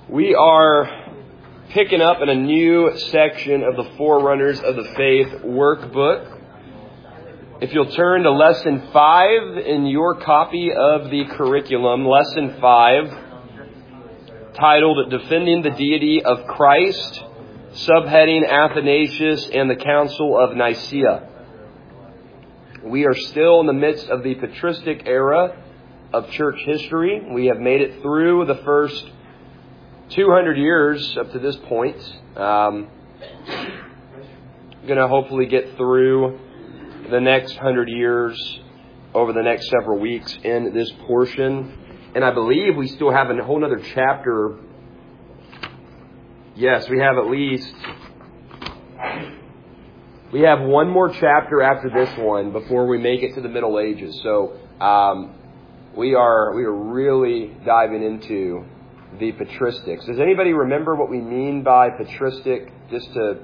We are picking up in a new section of the Forerunners of the Faith workbook. If you'll turn to Lesson 5 in your copy of the curriculum, Lesson 5, titled Defending the Deity of Christ, subheading Athanasius and the Council of Nicaea. We are still in the midst of the patristic era of church history. We have made it through the first 200 years up to this point. Going to hopefully get through the next 100 years over the next several weeks in this portion. And I believe we still have a whole other chapter. Yes, we have we have one more chapter after this one before we make it to the Middle Ages. So we are really diving into the patristics. Does anybody remember what we mean by patristic? Just to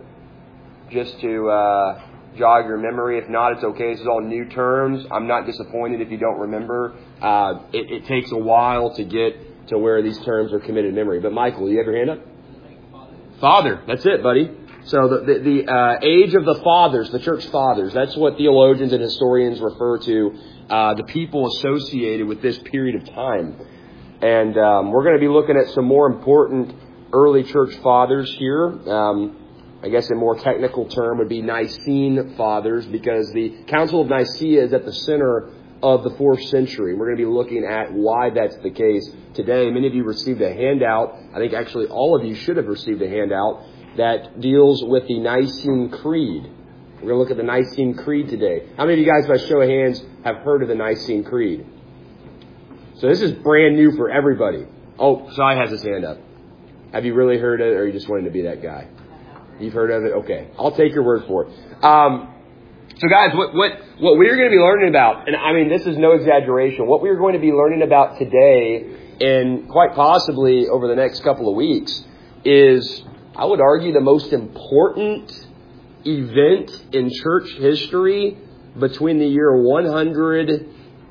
jog your memory. If not, it's okay. This is all new terms. I'm not disappointed if you don't remember. It takes a while to get to where these terms are committed to memory. But Michael, you have your hand up? Father. That's it, buddy. So the age of the fathers, the church fathers, that's what theologians and historians refer to the people associated with this period of time. And we're going to be looking at some more important early church fathers here. I guess a more technical term would be Nicene fathers, because the Council of Nicaea is at the center of the 4th century. We're going to be looking at why that's the case today. Many of you received a handout. I think actually all of you should have received a handout that deals with the Nicene Creed. We're going to look at the Nicene Creed today. How many of you guys, by show of hands, have heard of the Nicene Creed? So this is brand new for everybody. Oh, Sai has his hand up. Have you really heard of it, or are you just wanting to be that guy? You've heard of it? Okay. I'll take your word for it. So guys, what we're going to be learning about, and I mean, this is no exaggeration, what we're going to be learning about today, and quite possibly over the next couple of weeks, is, I would argue, the most important event in church history between the year 100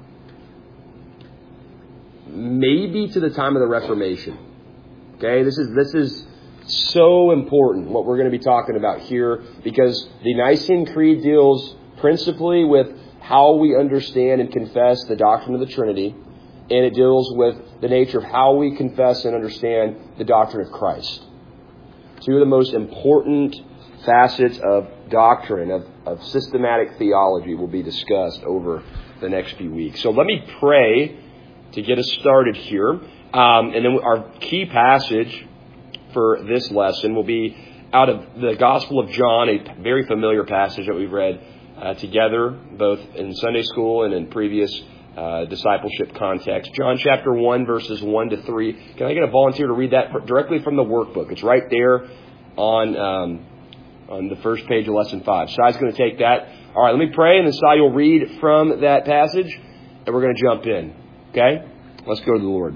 maybe to the time of the Reformation. Okay, this is so important, what we're going to be talking about here, because the Nicene Creed deals principally with how we understand and confess the doctrine of the Trinity, and it deals with the nature of how we confess and understand the doctrine of Christ. Two of the most important facets of doctrine, of systematic theology, will be discussed over the next few weeks. So let me pray to get us started here. And then our key passage for this lesson will be out of the Gospel of John, a very familiar passage that we've read together, both in Sunday school and in previous discipleship context. John chapter 1, verses 1 to 3. Can I get a volunteer to read that directly from the workbook? It's right there on the first page of Lesson 5. Sai's going to take that. All right, let me pray, and then Sai will read from that passage, and we're going to jump in. Okay? Let's go to the Lord.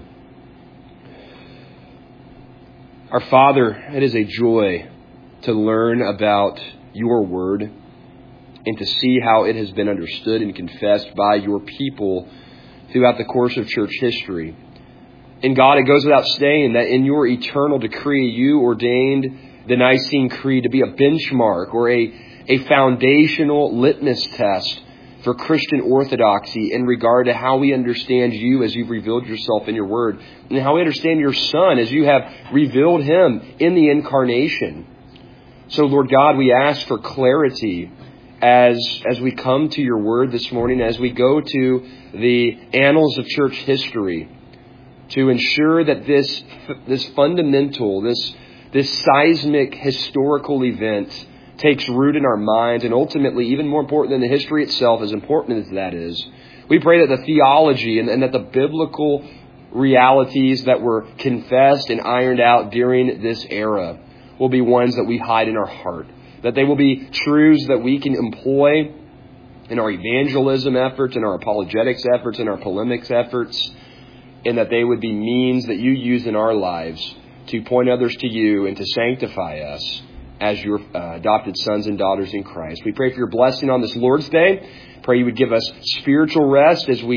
Our Father, it is a joy to learn about your word and to see how it has been understood and confessed by your people throughout the course of church history. And God, it goes without saying that in your eternal decree, you ordained the Nicene Creed to be a benchmark or a foundational litmus test for Christian orthodoxy in regard to how we understand you as you've revealed yourself in your word, and how we understand your Son as you have revealed him in the incarnation. So, Lord God, we ask for clarity as we come to your word this morning, as we go to the annals of church history, to ensure that this fundamental, this seismic historical event takes root in our minds, and ultimately, even more important than the history itself, as important as that is, we pray that the theology and that the biblical realities that were confessed and ironed out during this era will be ones that we hide in our heart, that they will be truths that we can employ in our evangelism efforts, in our apologetics efforts, in our polemics efforts, and that they would be means that you use in our lives to point others to you and to sanctify us as your adopted sons and daughters in Christ. We pray for your blessing on this Lord's Day. Pray you would give us spiritual rest as we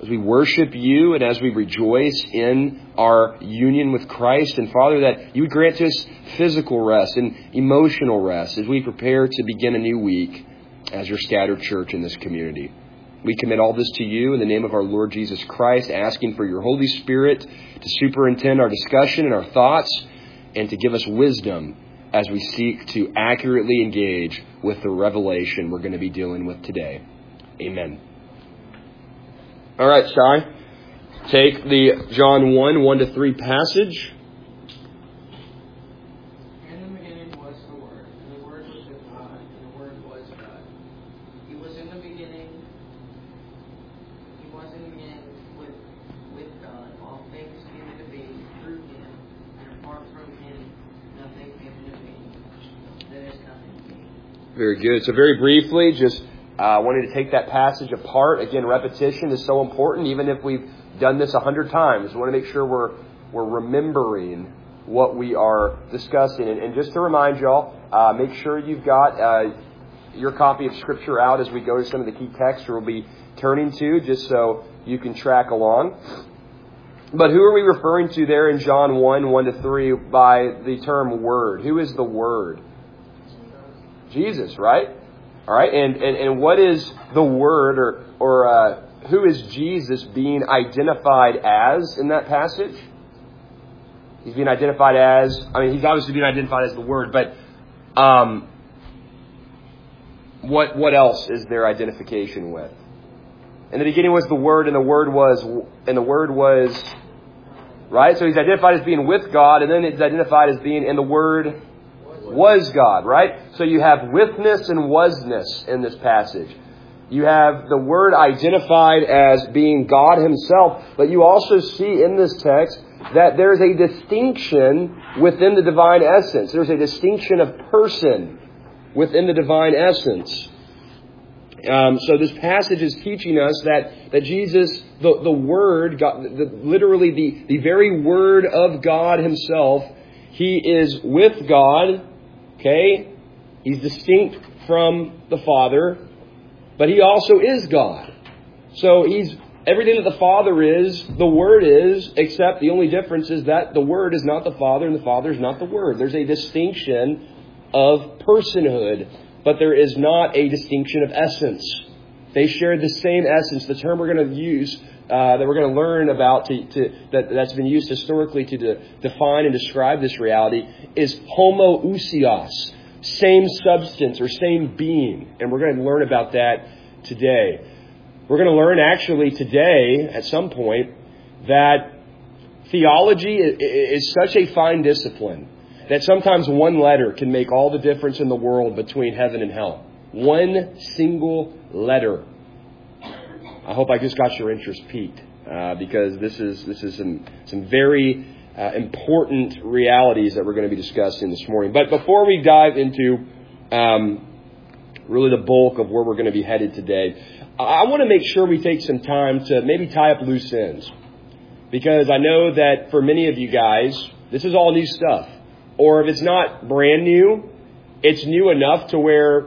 as we worship you and as we rejoice in our union with Christ. And Father, that you would grant us physical rest and emotional rest as we prepare to begin a new week as your scattered church in this community. We commit all this to you in the name of our Lord Jesus Christ, asking for your Holy Spirit to superintend our discussion and our thoughts and to give us wisdom as we seek to accurately engage with the revelation we're going to be dealing with today. Amen. All right, Shai, take the John 1:1-3 passage. In the beginning was the Word, and the Word was with God, and the Word was God. He was in the beginning. He was in the beginning with God. All things came into being through Him, and apart from Him, nothing came into being that has come into being. Very good. So very briefly, just wanted to take that passage apart. Again, repetition is so important, even if we've done this 100 times. We want to make sure we're remembering what we are discussing. And just to remind y'all, make sure you've got your copy of Scripture out as we go to some of the key texts we'll be turning to, just so you can track along. But who are we referring to there in John 1:1-3 by the term Word? Who is the Word? Jesus, right? All right, and what is the Word, or who is Jesus being identified as in that passage? He's being identified as, he's obviously being identified as the Word, but what else is their identification with? In the beginning was the Word, and the Word was, right? So he's identified as being with God, and then it's identified as being, and the Word was God, right? So you have withness and wasness in this passage. You have the Word identified as being God Himself, but you also see in this text that there's a distinction within the divine essence. There's a distinction of person within the divine essence. So this passage is teaching us that Jesus, the Word, God, literally the very Word of God Himself, He is with God. Okay? He's distinct from the Father, but He also is God. So He's everything that the Father is, the Word is, except the only difference is that the Word is not the Father and the Father is not the Word. There's a distinction of personhood, but there is not a distinction of essence. They share the same essence. The term we're going to use, that we're going to learn about, that's been used historically to define and describe this reality, is homoousios, same substance or same being. And we're going to learn about that today. We're going to learn actually today, at some point, that theology is such a fine discipline that sometimes one letter can make all the difference in the world between heaven and hell. One single letter. I hope I just got your interest piqued, because this is some very important realities that we're going to be discussing this morning. But before we dive into really the bulk of where we're going to be headed today, I want to make sure we take some time to maybe tie up loose ends, because I know that for many of you guys, this is all new stuff. Or if it's not brand new, it's new enough to where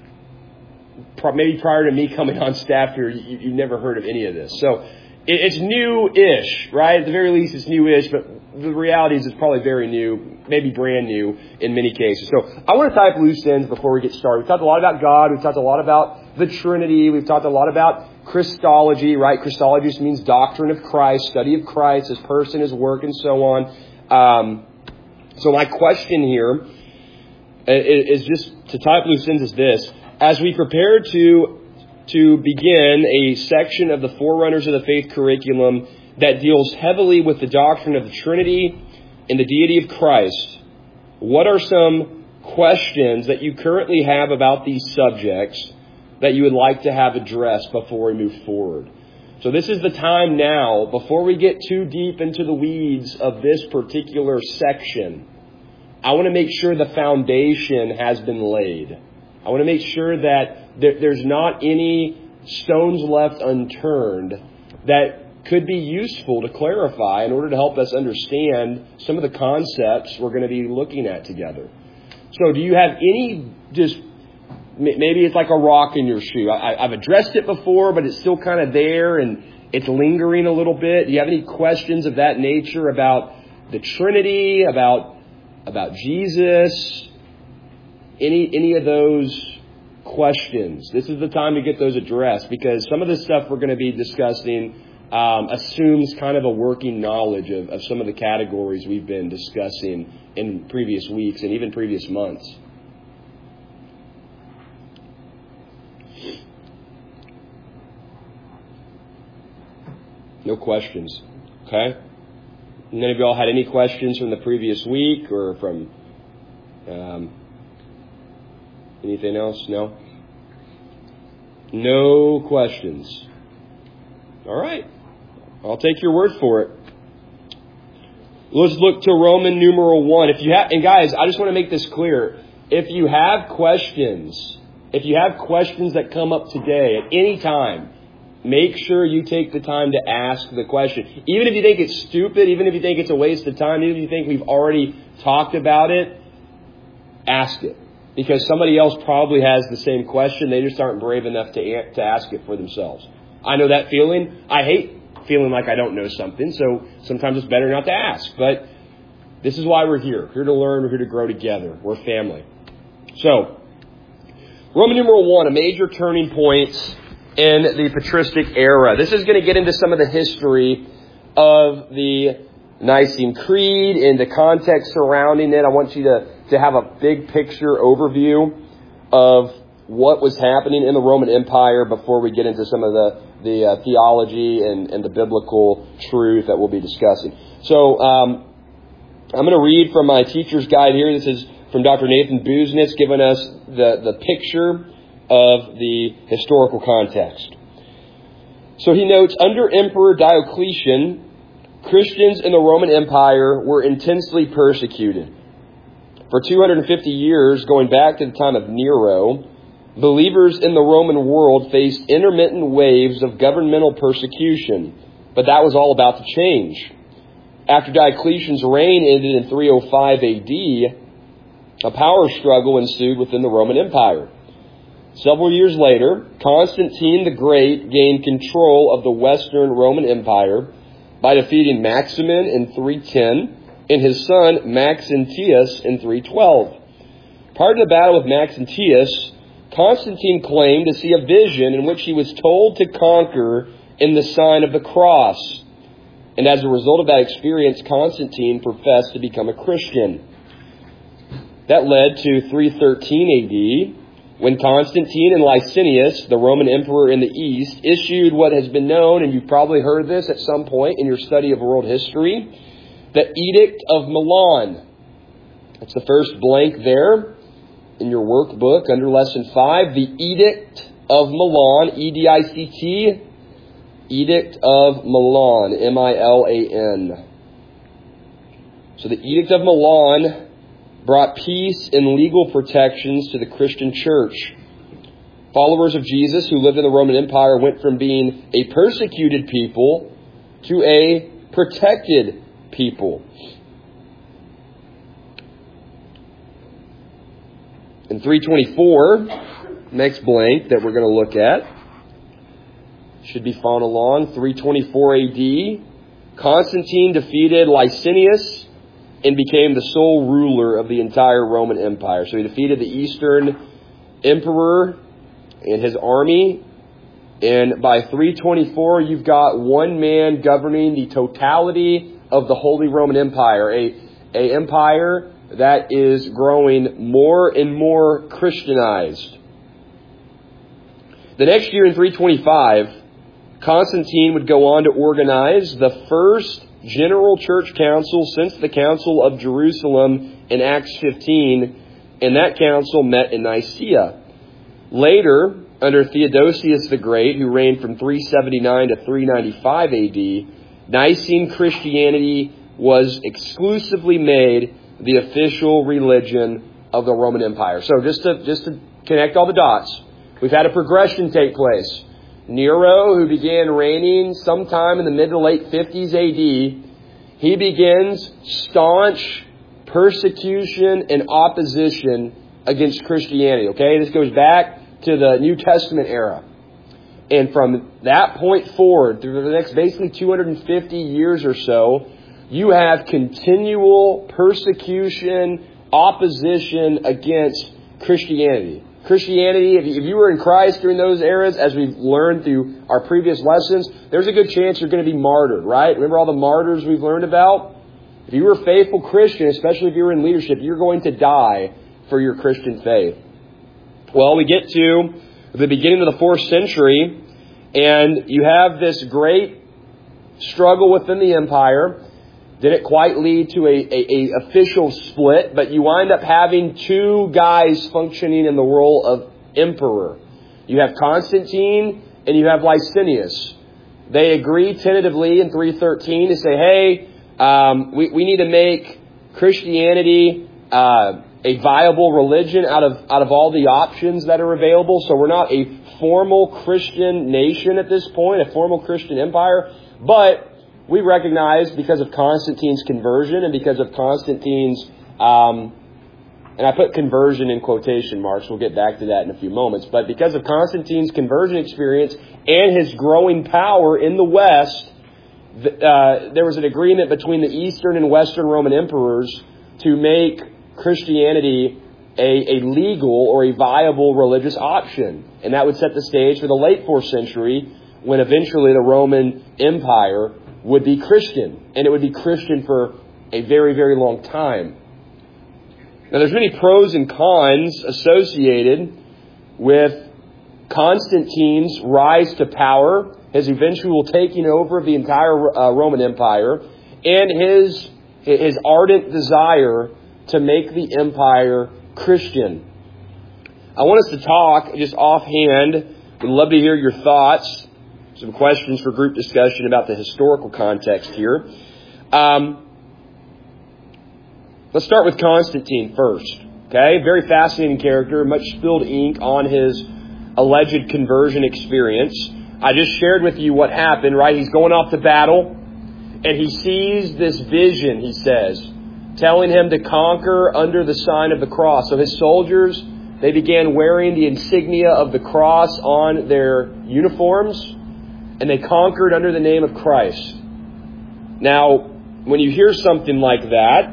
maybe prior to me coming on staff here, you never heard of any of this. So it's new-ish, right? At the very least, it's new-ish, but the reality is it's probably very new, maybe brand new in many cases. So I want to tie up loose ends before we get started. We've talked a lot about God. We've talked a lot about the Trinity. We've talked a lot about Christology, right? Christology just means doctrine of Christ, study of Christ, His person, His work, and so on. So my question here is just to tie up loose ends is this. As we prepare to begin a section of the Forerunners of the Faith curriculum that deals heavily with the doctrine of the Trinity and the deity of Christ, what are some questions that you currently have about these subjects that you would like to have addressed before we move forward? So this is the time now, before we get too deep into the weeds of this particular section, I want to make sure the foundation has been laid. I want to make sure that there's not any stones left unturned that could be useful to clarify in order to help us understand some of the concepts we're going to be looking at together. So do you have any maybe it's like a rock in your shoe. I've addressed it before, but it's still kind of there, and it's lingering a little bit? Do you have any questions of that nature about the Trinity, about Jesus? Any of those questions? This is the time to get those addressed, because some of the stuff we're going to be discussing assumes kind of a working knowledge of some of the categories we've been discussing in previous weeks and even previous months. No questions. Okay? None of y'all had any questions from the previous week or from anything else? No? No questions. All right. I'll take your word for it. Let's look to Roman numeral 1. And guys, I just want to make this clear. If you have questions that come up today at any time, make sure you take the time to ask the question. Even if you think it's stupid, even if you think it's a waste of time, even if you think we've already talked about it, ask it. Because somebody else probably has the same question. They just aren't brave enough to ask it for themselves. I know that feeling. I hate feeling like I don't know something. So sometimes it's better not to ask. But this is why we're here. We're here to learn. We're here to grow together. We're family. So, Roman numeral 1, a major turning point in the patristic era. This is going to get into some of the history of the Nicene Creed and the context surrounding it. I want you to have a big picture overview of what was happening in the Roman Empire before we get into some of the theology and the biblical truth that we'll be discussing. So I'm going to read from my teacher's guide here. This is from Dr. Nathan Busenitz, giving us the picture of the historical context. So he notes, under Emperor Diocletian, Christians in the Roman Empire were intensely persecuted. For 250 years, going back to the time of Nero, believers in the Roman world faced intermittent waves of governmental persecution, but that was all about to change. After Diocletian's reign ended in 305 AD, a power struggle ensued within the Roman Empire. Several years later, Constantine the Great gained control of the Western Roman Empire by defeating Maximin in 310 and his son Maxentius in 312. Prior to the battle with Maxentius, Constantine claimed to see a vision in which he was told to conquer in the sign of the cross. And as a result of that experience, Constantine professed to become a Christian. That led to 313 AD, when Constantine and Licinius, the Roman emperor in the East, issued what has been known, and you've probably heard this at some point in your study of world history, the Edict of Milan. That's the first blank there in your workbook under Lesson 5. The Edict of Milan, E-D-I-C-T, Edict of Milan, M-I-L-A-N. So the Edict of Milan brought peace and legal protections to the Christian church. Followers of Jesus who lived in the Roman Empire went from being a persecuted people to a protected people. In 324, next blank that we're going to look at, should be following along, 324 AD, Constantine defeated Licinius and became the sole ruler of the entire Roman Empire. So he defeated the Eastern Emperor and his army. And by 324, you've got one man governing the totality of the Holy Roman Empire. A empire that is growing more and more Christianized. The next year in 325, Constantine would go on to organize the first General Church Council since the Council of Jerusalem in Acts 15, and that council met in Nicaea. Later, under Theodosius the Great, who reigned from 379 to 395 AD, Nicene Christianity was exclusively made the official religion of the Roman Empire. So just to connect all the dots, we've had a progression take place. Nero, who began reigning sometime in the mid to late 50s AD, he begins staunch persecution and opposition against Christianity. Okay, this goes back to the New Testament era. And from that point forward, through the next basically 250 years or so, you have continual persecution, opposition against Christianity. Christianity, if you were in Christ during those eras, as we've learned through our previous lessons, there's a good chance you're going to be martyred, right? Remember all the martyrs we've learned about? If you were a faithful Christian, especially if you were in leadership, you're going to die for your Christian faith. Well, we get to the beginning of the 4th century, and you have this great struggle within the empire. Didn't quite lead to a official split, but you wind up having two guys functioning in the role of emperor. You have Constantine and you have Licinius. They agree tentatively in 313 to say, hey, we need to make Christianity a viable religion out of all the options that are available. So we're not a formal Christian nation at this point, a formal Christian empire, but we recognize because of Constantine's conversion and because of Constantine's, and I put conversion in quotation marks, we'll get back to that in a few moments, but because of Constantine's conversion experience and his growing power in the West, there was an agreement between the Eastern and Western Roman emperors to make Christianity a legal or a viable religious option. And that would set the stage for the late 4th century when eventually the Roman Empire would be Christian. And it would be Christian for a very, very long time. Now, there's many pros and cons associated with Constantine's rise to power, his eventual taking over of the entire Roman Empire, and his ardent desire to make the empire Christian. I want us to talk just offhand. We'd love to hear your thoughts. Some questions for group discussion about the historical context here. Let's start with Constantine first. Okay, very fascinating character, much spilled ink on his alleged conversion experience. I just shared with you what happened, right? He's going off to battle, and he sees this vision, he says, telling him to conquer under the sign of the cross. So his soldiers, they began wearing the insignia of the cross on their uniforms, and they conquered under the name of Christ. Now, when you hear something like that,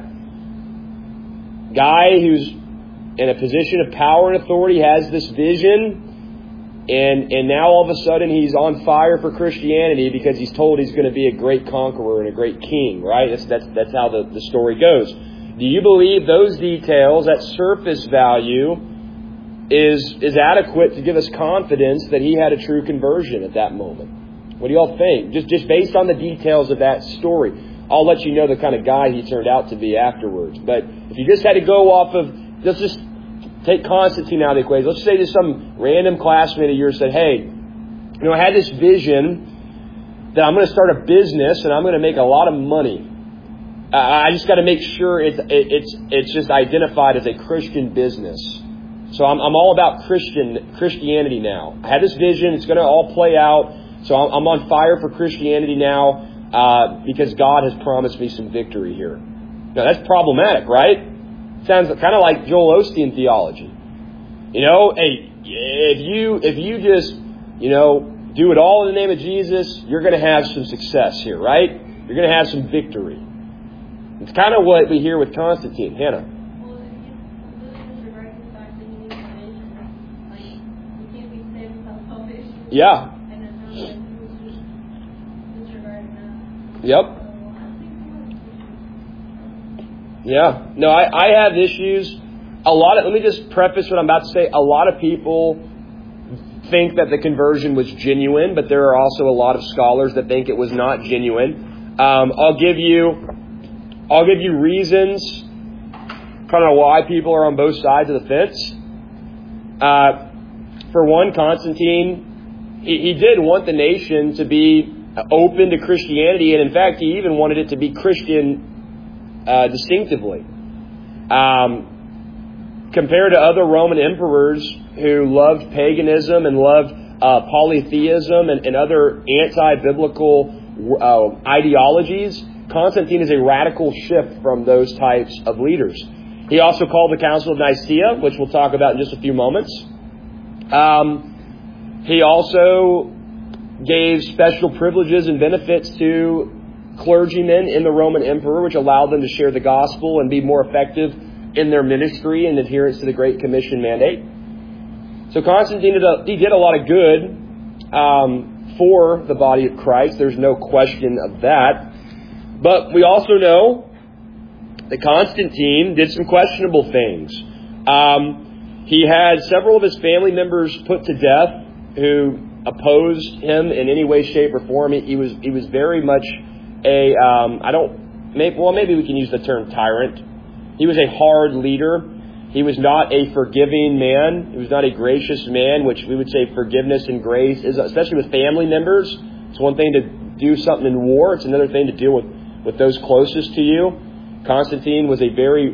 guy who's in a position of power and authority has this vision, and now all of a sudden he's on fire for Christianity because he's told he's going to be a great conqueror and a great king, right? That's how the story goes. Do you believe those details, that surface value, is adequate to give us confidence that he had a true conversion at that moment? What do y'all think? Just based on the details of that story. I'll let you know the kind of guy he turned out to be afterwards. But if you just had to go off of, let's just take Constantine out of the equation. Let's say there's some random classmate of yours said, hey, I had this vision that I'm going to start a business and I'm going to make a lot of money. I just got to make sure it's just identified as a Christian business. So I'm all about Christianity now. I had this vision. It's going to all play out. So I'm on fire for Christianity now because God has promised me some victory here. Now, that's problematic, right? Sounds kind of like Joel Osteen theology. Hey, if you just, do it all in the name of Jesus, you're going to have some success here, right? You're going to have some victory. It's kind of what we hear with Constantine. Hannah. Well, if you regard the fact that you need salvation, like, you can't be saved without salvation. Yeah. And it sounds like he was just disregarding that. Yep. So I think Yeah. No, I have issues. Let me just preface what I'm about to say. A lot of people think that the conversion was genuine, but there are also a lot of scholars that think it was not genuine. I'll give you reasons kind of why people are on both sides of the fence. For one, Constantine, he did want the nation to be open to Christianity, and in fact, he even wanted it to be Christian distinctively. Compared to other Roman emperors who loved paganism and loved polytheism and other anti-biblical ideologies, Constantine is a radical shift from those types of leaders. He also called the Council of Nicaea, which we'll talk about in just a few moments. He also gave special privileges and benefits to clergymen in the Roman Emperor, which allowed them to share the gospel and be more effective in their ministry and adherence to the Great Commission mandate. So Constantine did a lot of good for the body of Christ. There's no question of that. But we also know that Constantine did some questionable things. He had several of his family members put to death who opposed him in any way, shape, or form. He was very much maybe we can use the term tyrant. He was a hard leader. He was not a forgiving man. He was not a gracious man, which we would say forgiveness and grace is, especially with family members. It's one thing to do something in war. It's another thing to deal with those closest to you. Constantine was a very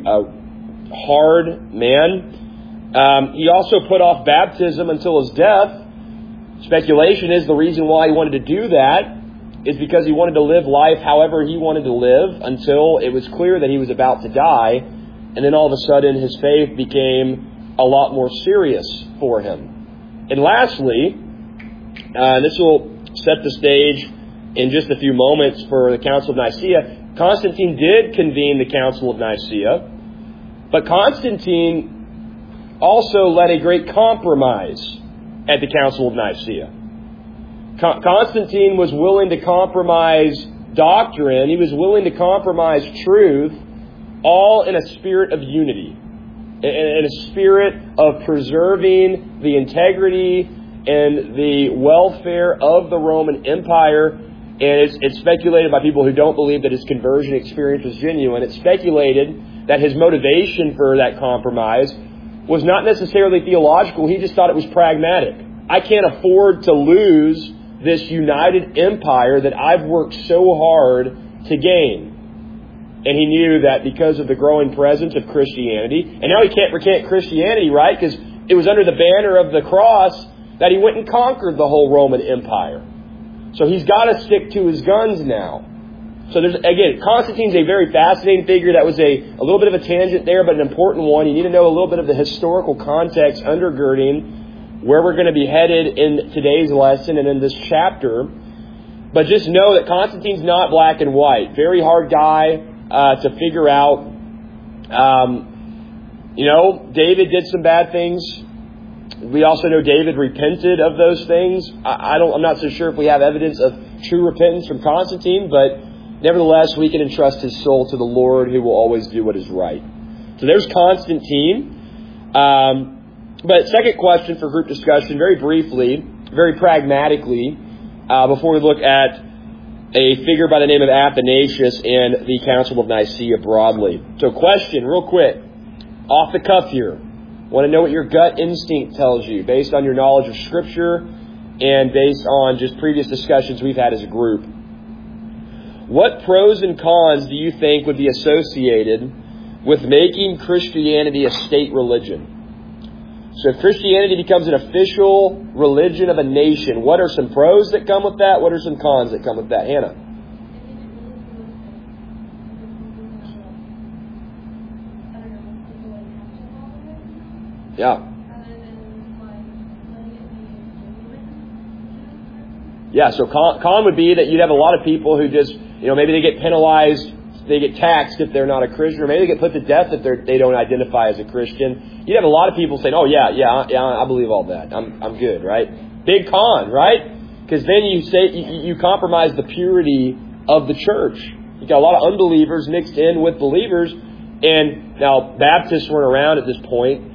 hard man. He also put off baptism until his death. Speculation is the reason why he wanted to do that is because he wanted to live life however he wanted to live until it was clear that he was about to die. And then all of a sudden his faith became a lot more serious for him. And lastly, this will set the stage in just a few moments for the Council of Nicaea. Constantine did convene the Council of Nicaea, but Constantine also led a great compromise at the Council of Nicaea. Constantine was willing to compromise doctrine. He was willing to compromise truth, all in a spirit of unity, in a spirit of preserving the integrity and the welfare of the Roman Empire. And it's speculated by people who don't believe that his conversion experience was genuine. It's speculated that his motivation for that compromise was not necessarily theological. He just thought it was pragmatic. I can't afford to lose this united empire that I've worked so hard to gain. And he knew that because of the growing presence of Christianity, and now he can't recant Christianity, right? Because it was under the banner of the cross that he went and conquered the whole Roman Empire. So he's got to stick to his guns now. So Constantine's a very fascinating figure. That was a little bit of a tangent there, but an important one. You need to know a little bit of the historical context undergirding where we're going to be headed in today's lesson and in this chapter. But just know that Constantine's not black and white. Very hard guy to figure out. David did some bad things. We also know David repented of those things. I'm not so sure if we have evidence of true repentance from Constantine, but nevertheless, we can entrust his soul to the Lord, who will always do what is right. So there's Constantine. But second question for group discussion, very briefly, very pragmatically, before we look at a figure by the name of Athanasius and the Council of Nicaea broadly. So question, real quick, off the cuff here. Want to know what your gut instinct tells you based on your knowledge of Scripture and based on just previous discussions we've had as a group. What pros and cons do you think would be associated with making Christianity a state religion? So if Christianity becomes an official religion of a nation, what are some pros that come with that? What are some cons that come with that? Hannah? Yeah. Yeah, so con would be that you'd have a lot of people who just, maybe they get penalized, they get taxed if they're not a Christian, or maybe they get put to death if they don't identify as a Christian. You'd have a lot of people saying, oh, yeah, I believe all that. I'm good, right? Big con, right? Because then you compromise the purity of the church. You got a lot of unbelievers mixed in with believers, and now Baptists weren't around at this point.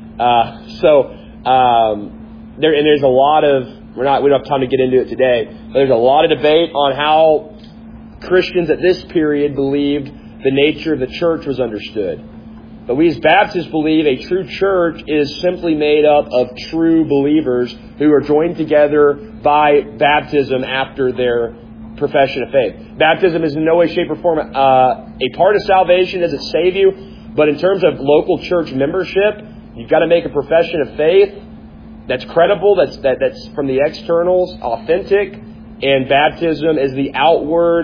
There's a lot of, we don't have time to get into it today, but there's a lot of debate on how Christians at this period believed the nature of the church was understood. But we as Baptists believe a true church is simply made up of true believers who are joined together by baptism after their profession of faith. Baptism is in no way, shape, or form a part of salvation. Does it save you? But in terms of local church membership, you've got to make a profession of faith that's credible, that's from the externals, authentic, and baptism is the outward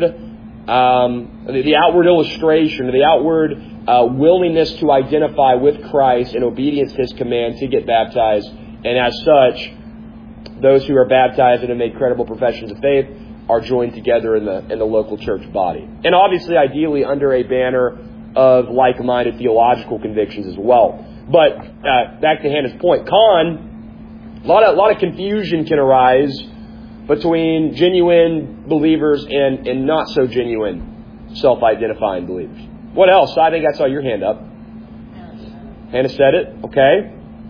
illustration, the outward willingness to identify with Christ and obedience to His command to get baptized. And as such, those who are baptized and have made credible professions of faith are joined together in the local church body. And obviously, ideally, under a banner of like-minded theological convictions as well. But back to Hannah's point, a lot of confusion can arise between genuine believers and not so genuine self-identifying believers. What else? I think I saw your hand up. Hannah said it. Okay.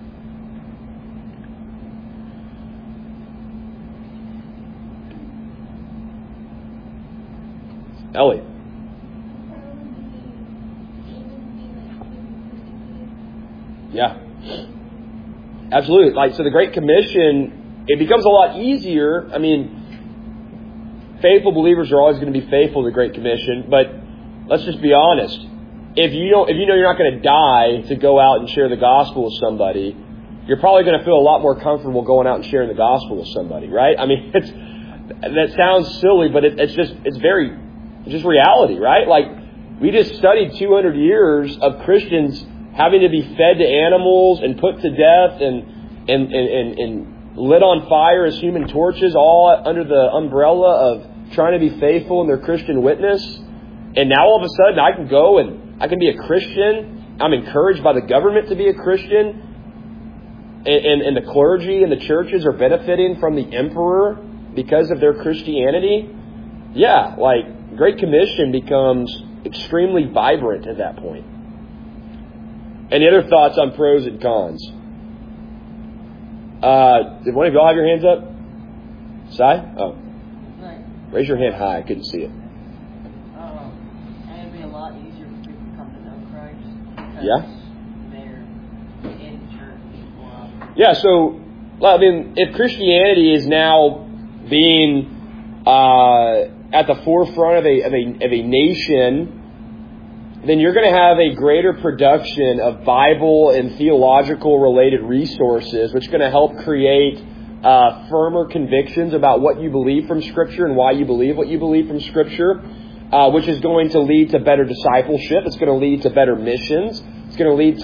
Ellie. Yeah. Absolutely. So the Great Commission, it becomes a lot easier. I mean, faithful believers are always going to be faithful to the Great Commission, but let's just be honest. If you know you're not going to die to go out and share the gospel with somebody, you're probably going to feel a lot more comfortable going out and sharing the gospel with somebody, right? I mean, that sounds silly, but it's just reality, right? Like, we just studied 200 years of Christians having to be fed to animals and put to death and lit on fire as human torches, all under the umbrella of trying to be faithful in their Christian witness. And now all of a sudden I can go and I can be a Christian. I'm encouraged by the government to be a Christian. And the clergy and the churches are benefiting from the emperor because of their Christianity. Yeah, Great Commission becomes extremely vibrant at that point. Any other thoughts on pros and cons? Did one of y'all have your hands up? Sai? Oh. Raise your hand high. I couldn't see it. It'd be a lot easier for people to come to know Christ. Yeah? They're in church. Yeah, so, I mean, if Christianity is now being at the forefront of a nation, then you're going to have a greater production of Bible and theological related resources, which is going to help create firmer convictions about what you believe from Scripture and why you believe what you believe from Scripture, which is going to lead to better discipleship. It's going to lead to better missions. It's going to lead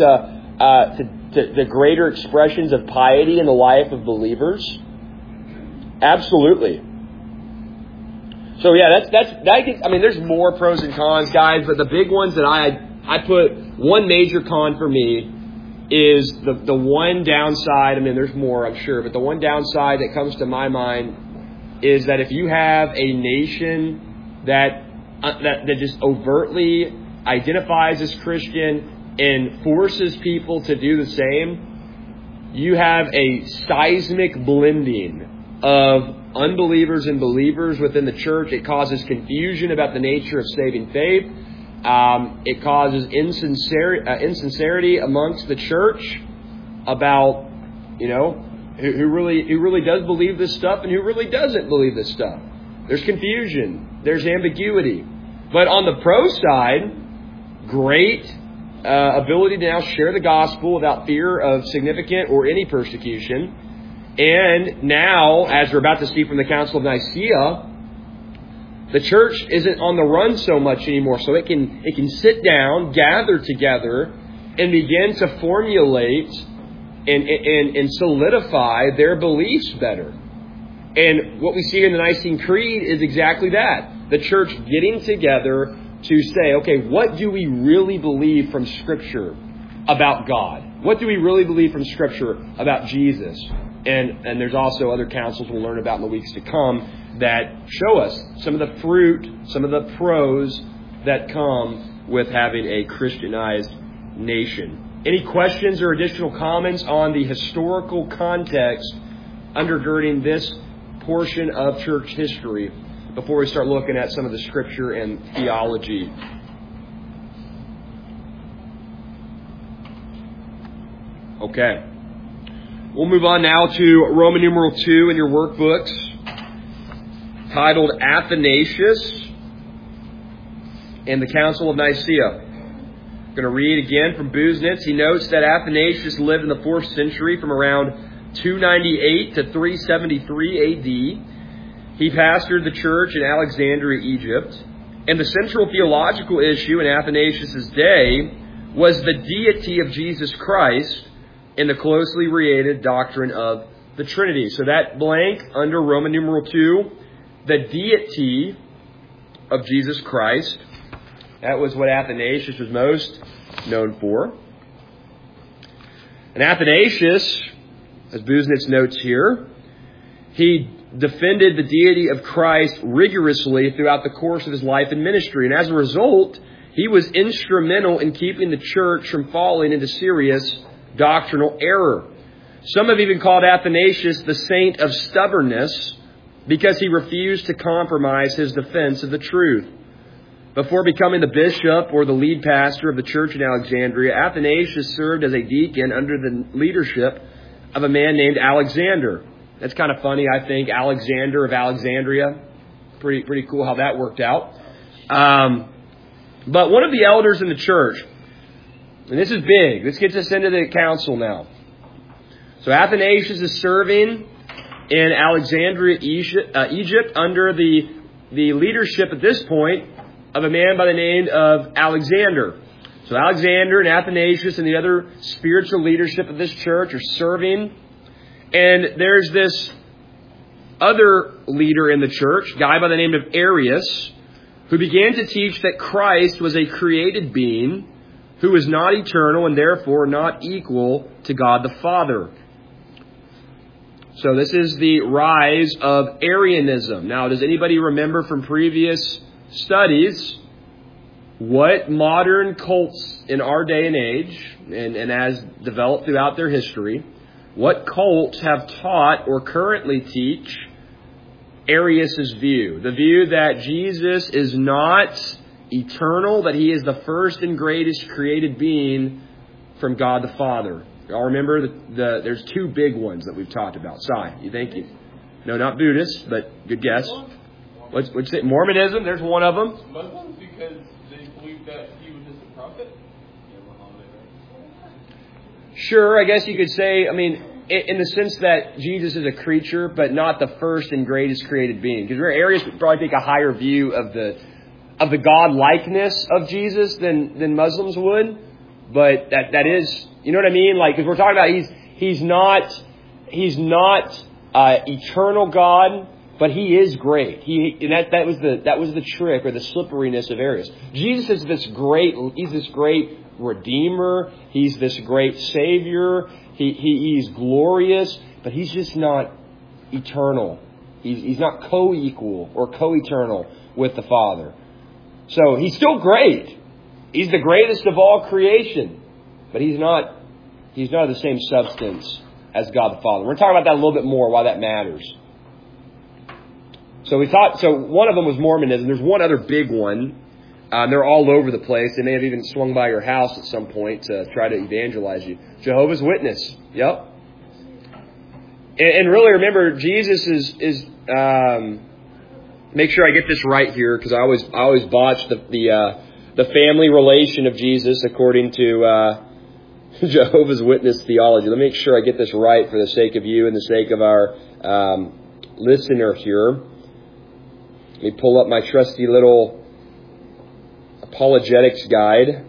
to greater expressions of piety in the life of believers. Absolutely. So yeah, that gets, I mean, there's more pros and cons, guys, but the big ones that I put, one major con for me is the one downside. I mean, there's more, I'm sure, but the one downside that comes to my mind is that if you have a nation that just overtly identifies as Christian and forces people to do the same, you have a seismic blending of unbelievers and believers within the church. It causes confusion about the nature of saving faith. It causes insincerity amongst the church about, who really does believe this stuff and who really doesn't believe this stuff. There's confusion. There's ambiguity. But on the pro side, great ability to now share the gospel without fear of significant or any persecution. And now, as we're about to see from the Council of Nicaea, the church isn't on the run so much anymore. So it can sit down, gather together, and begin to formulate and solidify their beliefs better. And what we see in the Nicene Creed is exactly that. The church getting together to say, okay, what do we really believe from Scripture about God? What do we really believe from Scripture about Jesus? And there's also other councils we'll learn about in the weeks to come that show us some of the fruit, some of the pros that come with having a Christianized nation. Any questions or additional comments on the historical context undergirding this portion of church history before we start looking at some of the Scripture and theology? Okay. We'll move on now to Roman numeral 2 in your workbooks, titled Athanasius and the Council of Nicaea. I'm going to read again from Busenitz. He notes that Athanasius lived in the 4th century from around 298 to 373 AD. He pastored the church in Alexandria, Egypt. And the central theological issue in Athanasius' day was the deity of Jesus Christ in the closely related doctrine of the Trinity. So that blank under Roman numeral 2, the deity of Jesus Christ. That was what Athanasius was most known for. And Athanasius, as Busenitz notes here, he defended the deity of Christ rigorously throughout the course of his life and ministry. And as a result, he was instrumental in keeping the church from falling into serious doctrinal error. Some have even called Athanasius the saint of stubbornness because he refused to compromise his defense of the truth. Before becoming the bishop or the lead pastor of the church in Alexandria, Athanasius served as a deacon under the leadership of a man named Alexander. That's kind of funny, I think. Alexander of Alexandria. Pretty cool how that worked out. But one of the elders in the church, and this is big. This gets us into the council now. So Athanasius is serving in Alexandria, Egypt, under the leadership at this point of a man by the name of Alexander. So Alexander and Athanasius and the other spiritual leadership of this church are serving. And there's this other leader in the church, guy by the name of Arius, who began to teach that Christ was a created being who is not eternal and therefore not equal to God the Father. So this is the rise of Arianism. Now, does anybody remember from previous studies what modern cults in our day and age, and as developed throughout their history, what cults have taught or currently teach Arius' view? The view that Jesus is not eternal, that he is the first and greatest created being from God the Father. Y'all remember there's two big ones that we've talked about. Sai, you think? No, not Buddhists, but good guess. What's it? Mormonism, there's one of them. Muslims, because they believe that he was just a prophet? Sure, I guess you could say, I mean, in the sense that Jesus is a creature, but not the first and greatest created being. Because Arius would probably take a higher view of the God-likeness of Jesus than Muslims would. But that is, you know what I mean? Like, because we're talking about he's not eternal God, but he is great. That was the trick or the slipperiness of Arius. Jesus is this great Redeemer. He's this great Savior. He's glorious, but he's just not eternal. He's not co-equal or co-eternal with the Father. So he's still great. He's the greatest of all creation, but he's not of the same substance as God the Father. We're talking about that a little bit more, why that matters. So one of them was Mormonism. There's one other big one. They're all over the place. They may have even swung by your house at some point to try to evangelize you. Jehovah's Witness. Yep. And really remember, Jesus is make sure I get this right here, because I always botch the family relation of Jesus according to Jehovah's Witness theology. Let me make sure I get this right for the sake of you and the sake of our listener here. Let me pull up my trusty little apologetics guide.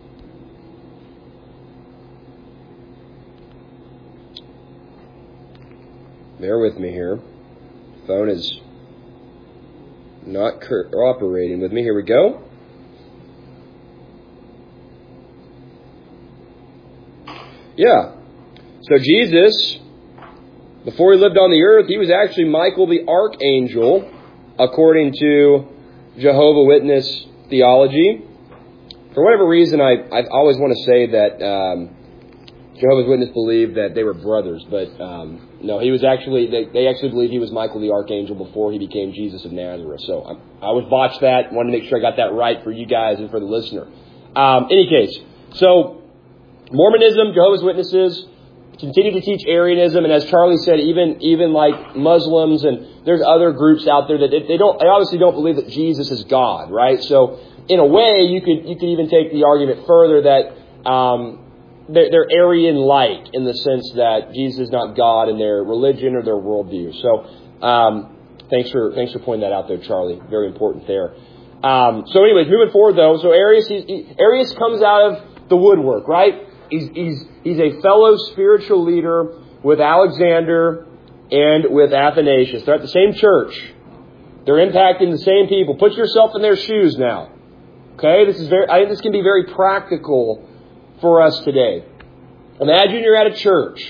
Bear with me here. Phone is not cooperating with me. Here we go. Yeah. So Jesus, before he lived on the earth, he was actually Michael the Archangel, according to Jehovah's Witness theology. For whatever reason, I always want to say that Jehovah's Witness believed that they were brothers, but no, he was actually, they actually believed he was Michael the Archangel before he became Jesus of Nazareth. So I always botched that. Wanted to make sure I got that right for you guys and for the listener. Any case, so Mormonism, Jehovah's Witnesses continue to teach Arianism, and as Charlie said, even like Muslims, and there's other groups out there that they obviously don't believe that Jesus is God, right? So in a way, you could even take the argument further that they're Arian-like in the sense that Jesus is not God in their religion or their worldview. So thanks for pointing that out there, Charlie. Very important there. So anyways, moving forward though, so Arius comes out of the woodwork, right? He's a fellow spiritual leader with Alexander and with Athanasius. They're at the same church. They're impacting the same people. Put yourself in their shoes now. Okay? I think this can be very practical for us today. Imagine you're at a church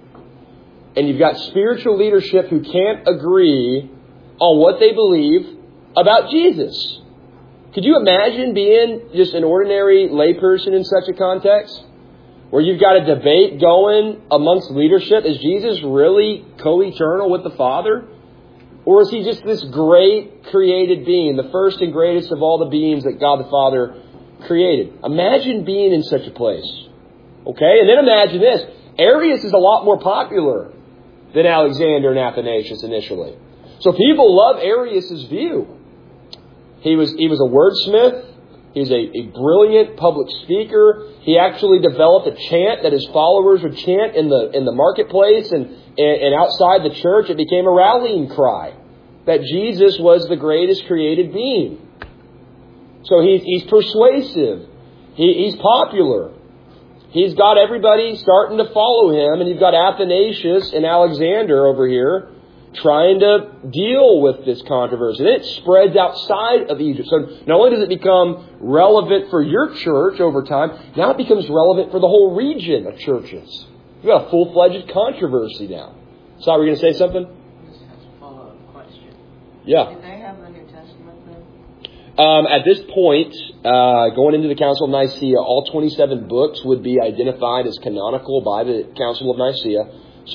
and you've got spiritual leadership who can't agree on what they believe about Jesus. Could you imagine being just an ordinary layperson in such a context? Where you've got a debate going amongst leadership. Is Jesus really co-eternal with the Father? Or is He just this great created being, the first and greatest of all the beings that God the Father created? Imagine being in such a place. Okay? And then imagine this. Arius is a lot more popular than Alexander and Athanasius initially. So people love Arius' view. He was a wordsmith. He's a brilliant public speaker. He actually developed a chant that his followers would chant in the marketplace and outside the church. It became a rallying cry that Jesus was the greatest created being. So he's persuasive. He's popular. He's got everybody starting to follow him. And you've got Athanasius and Alexander over here trying to deal with this controversy. And it spreads outside of Egypt. So not only does it become relevant for your church over time, now it becomes relevant for the whole region of churches. You've got a full-fledged controversy now. So were you going to say something? This has a follow-up question. Yeah. Did they have the New Testament then? At this point, going into the Council of Nicaea, all 27 books would be identified as canonical by the Council of Nicaea.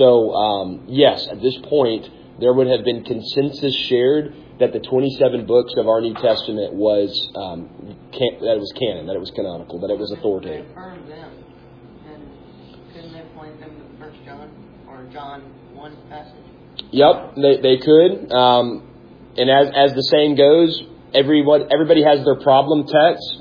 So, yes, at this point, there would have been consensus shared that the 27 books of our New Testament was that it was canon, that it was canonical, that it was authoritative. They affirmed them. And couldn't they point them to 1 John or John 1 passage? Yep, they could. And as the saying goes, everybody has their problem text.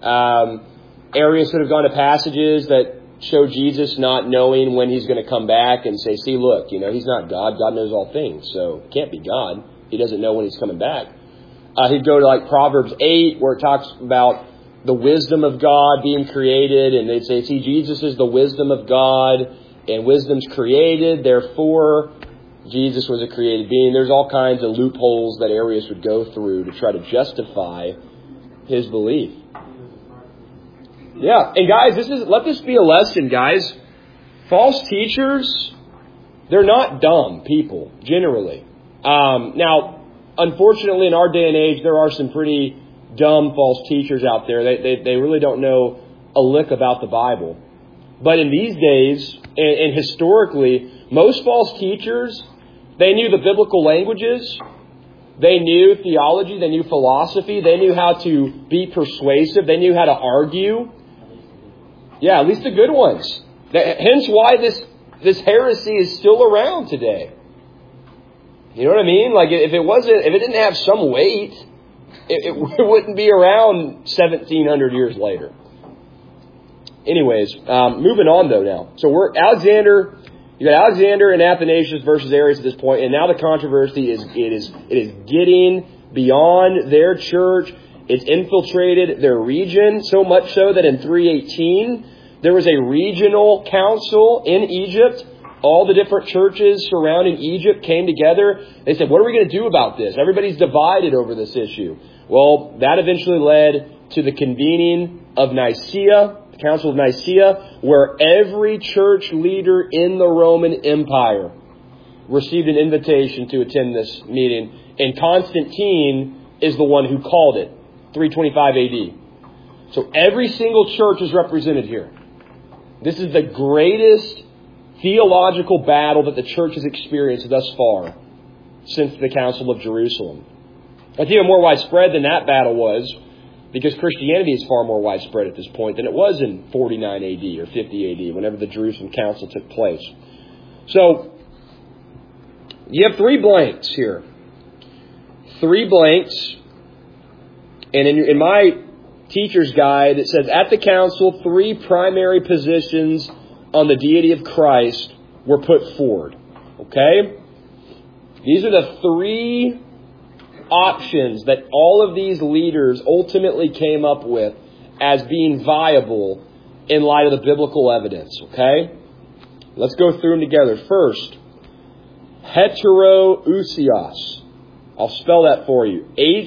Arius would have gone to passages that show Jesus not knowing when He's going to come back and say, see, look, He's not God. God knows all things. So it can't be God. He doesn't know when He's coming back. He'd go to like Proverbs 8 where it talks about the wisdom of God being created. And they'd say, see, Jesus is the wisdom of God and wisdom's created. Therefore, Jesus was a created being. There's all kinds of loopholes that Arius would go through to try to justify his belief. Yeah, and guys, let this be a lesson, guys. False teachers, they're not dumb people, generally. Now, unfortunately, in our day and age, there are some pretty dumb false teachers out there. They really don't know a lick about the Bible. But in these days, and historically, most false teachers, they knew the biblical languages. They knew theology. They knew philosophy. They knew how to be persuasive. They knew how to argue. Yeah, at least the good ones. Hence why this heresy is still around today. You know what I mean? Like if it didn't have some weight, it wouldn't be around 1,700 years later. Anyways, moving on though now. So you got Alexander and Athanasius versus Arius at this point, and now the controversy is getting beyond their church. It's infiltrated their region, so much so that in 318, there was a regional council in Egypt. All the different churches surrounding Egypt came together. They said, what are we going to do about this? Everybody's divided over this issue. Well, that eventually led to the convening of Nicaea, the Council of Nicaea, where every church leader in the Roman Empire received an invitation to attend this meeting. And Constantine is the one who called it. 325 AD. So every single church is represented here. This is the greatest theological battle that the church has experienced thus far since the Council of Jerusalem. It's even more widespread than that battle was, because Christianity is far more widespread at this point than it was in 49 AD or 50 AD, whenever the Jerusalem Council took place. So, you have 3 blanks here. 3 blanks. And in my teacher's guide, it says, at the council, 3 primary positions on the deity of Christ were put forward. Okay? These are the 3 options that all of these leaders ultimately came up with as being viable in light of the biblical evidence. Okay? Let's go through them together. First, Heterousios. I'll spell that for you.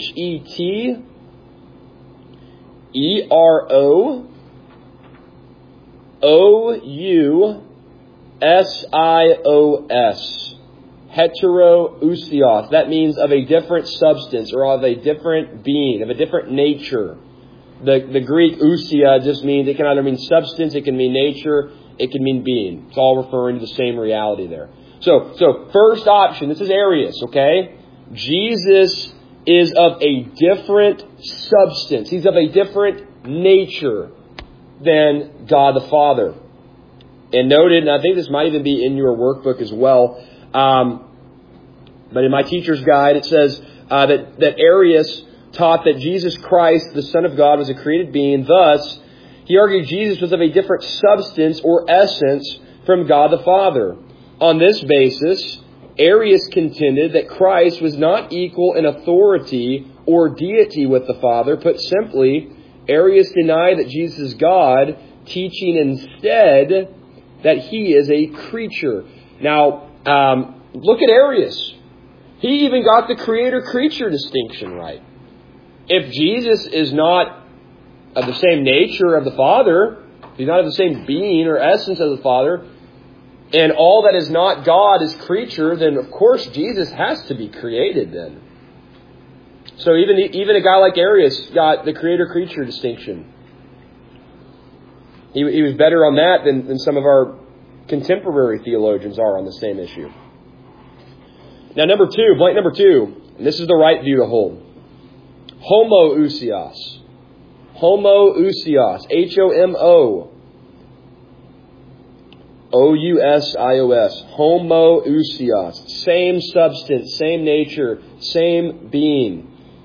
Heterousios. Heterousios. That means of a different substance or of a different being, of a different nature. The Greek ousia just means, it can either mean substance, it can mean nature, it can mean being. It's all referring to the same reality there. So first option, this is Arius, okay? Jesus is of a different substance. He's of a different nature than God the Father. And noted, and I think this might even be in your workbook as well, but in my teacher's guide it says that Arius taught that Jesus Christ, the Son of God, was a created being. Thus, he argued Jesus was of a different substance or essence from God the Father. On this basis, Arius contended that Christ was not equal in authority or deity with the Father. Put simply, Arius denied that Jesus is God, teaching instead that he is a creature. Now, look at Arius. He even got the creator-creature distinction right. If Jesus is not of the same nature of the Father, if he's not of the same being or essence of the Father, and all that is not God is creature, then of course Jesus has to be created then. So even a guy like Arius got the creator-creature distinction. He was better on that than some of our contemporary theologians are on the same issue. Now blank number two, and this is the right view to hold. Homoousios. Homoousios. H-O-M-O-O-U-S-I-O-S. Homoousios. Same substance, same nature, same being.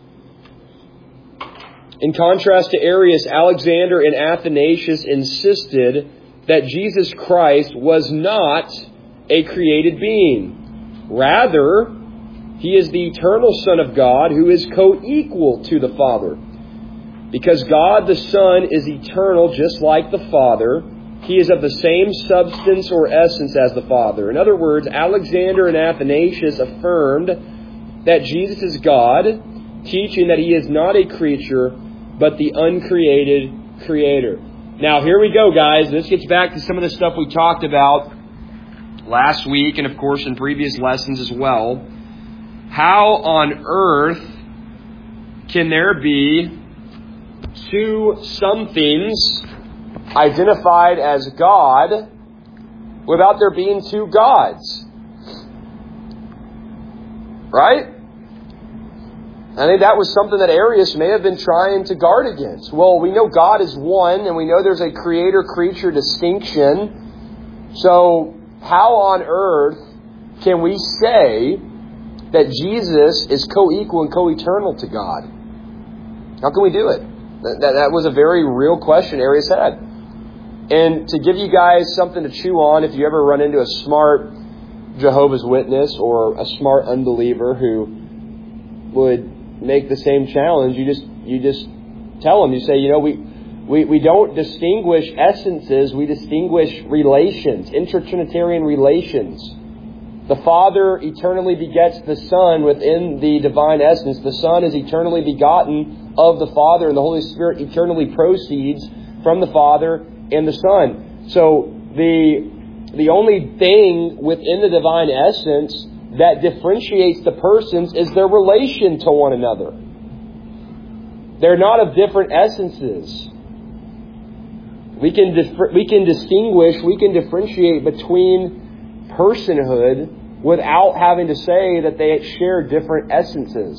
In contrast to Arius, Alexander and Athanasius insisted that Jesus Christ was not a created being. Rather, he is the eternal Son of God who is co-equal to the Father. Because God the Son is eternal just like the Father, he is of the same substance or essence as the Father. In other words, Alexander and Athanasius affirmed that Jesus is God, teaching that he is not a creature, but the uncreated Creator. Now, here we go, guys. This gets back to some of the stuff we talked about last week and, of course, in previous lessons as well. How on earth can there be two somethings identified as God without there being two gods? Right? I think that was something that Arius may have been trying to guard against. Well, we know God is one, and we know there's a creator-creature distinction. So, how on earth can we say that Jesus is co-equal and co-eternal to God? How can we do it? That was a very real question Arius had. And to give you guys something to chew on, if you ever run into a smart Jehovah's Witness or a smart unbeliever who would make the same challenge, you just tell them, you say, we don't distinguish essences, we distinguish relations, intertrinitarian relations. The Father eternally begets the Son within the divine essence. The Son is eternally begotten of the Father, and the Holy Spirit eternally proceeds from the Father and the Son. So the only thing within the divine essence that differentiates the persons is their relation to one another. They're not of different essences. We can distinguish, we can differentiate between personhood without having to say that they share different essences.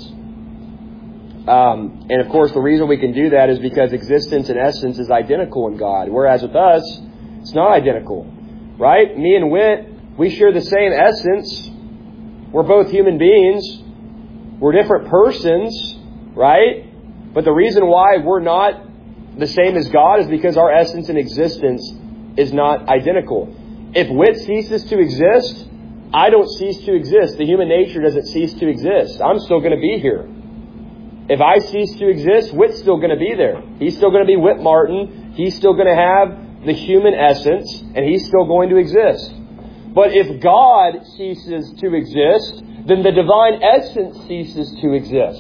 And of course, the reason we can do that is because existence and essence is identical in God. Whereas with us, it's not identical. Right? Me and Whit, we share the same essence. We're both human beings. We're different persons. Right? But the reason why we're not the same as God is because our essence and existence is not identical. If Whit ceases to exist, I don't cease to exist. The human nature doesn't cease to exist. I'm still going to be here. If I cease to exist, Whit's still going to be there. He's still going to be Whit Martin. He's still going to have the human essence, and he's still going to exist. But if God ceases to exist, then the divine essence ceases to exist.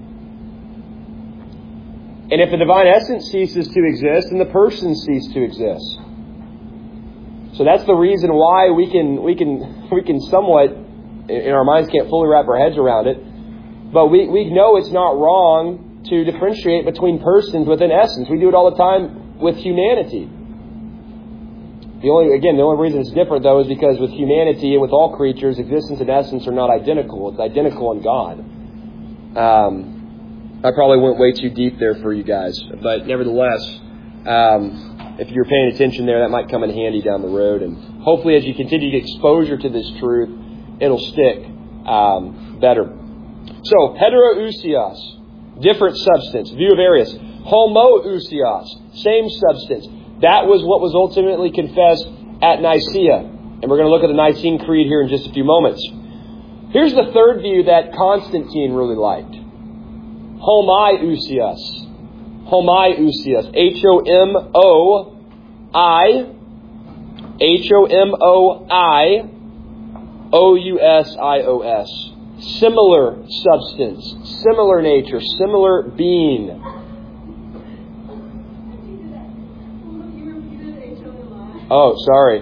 And if the divine essence ceases to exist, then the person ceases to exist. So that's the reason why we can somewhat, in our minds can't fully wrap our heads around it, but we know it's not wrong to differentiate between persons within essence. We do it all the time with humanity. The only reason it's different, though, is because with humanity and with all creatures, existence and essence are not identical. It's identical in God. I probably went way too deep there for you guys, but nevertheless, if you're paying attention there, that might come in handy down the road. And hopefully, as you continue to get exposure to this truth, it'll stick better. So, heterousios, different substance. View of Arius. Homoousios, same substance. That was what was ultimately confessed at Nicaea. And we're going to look at the Nicene Creed here in just a few moments. Here's the third view that Constantine really liked. Homoiousios. Homoiousios. Homoiousios. Similar substance, similar nature, similar being. Oh, sorry.